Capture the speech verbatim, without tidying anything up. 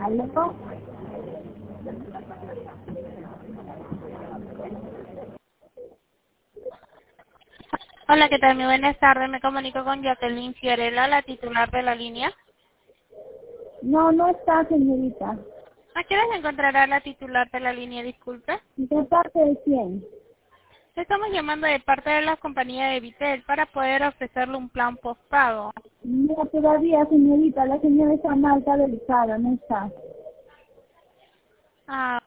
¿Aló? Hola, ¿qué tal? Muy buenas tardes. Me comunico con Jacqueline Fiorella, la titular de la línea. No, no está, señorita. ¿A qué hora se encontrará la titular de la línea? Disculpe. ¿De parte de quién? Estamos llamando de parte de la compañía de Vitel para poder ofrecerle un plan postpago. No, todavía, señorita. La señora está mal, está delicada, no está. Ah,